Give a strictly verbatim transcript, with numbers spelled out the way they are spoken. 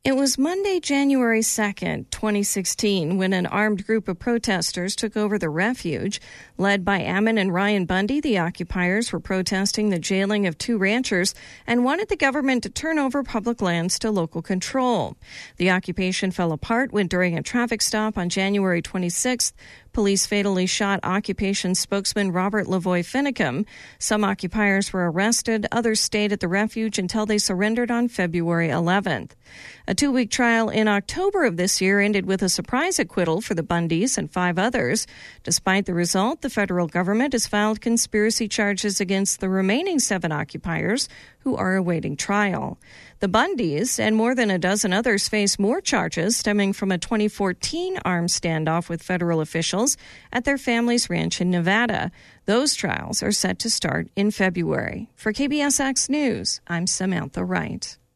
It was Monday, January second, twenty sixteen, when an armed group of protesters took over the refuge. Led by Ammon and Ryan Bundy, the occupiers were protesting the jailing of two ranchers and wanted the government to turn over public lands to local control. The occupation fell apart when, during a traffic stop on January twenty-sixth, police fatally shot occupation spokesman Robert Lavoy Finicum. Some occupiers were arrested. Others stayed at the refuge until they surrendered on February eleventh. A two-week trial in October of this year ended with a surprise acquittal for the Bundys and five others. Despite the result, the federal government has filed conspiracy charges against the remaining seven occupiers who are awaiting trial. The Bundys and more than a dozen others face more charges stemming from a twenty fourteen armed standoff with federal officials at their family's ranch in Nevada. Those trials are set to start in February. For K B S X News, I'm Samantha Wright.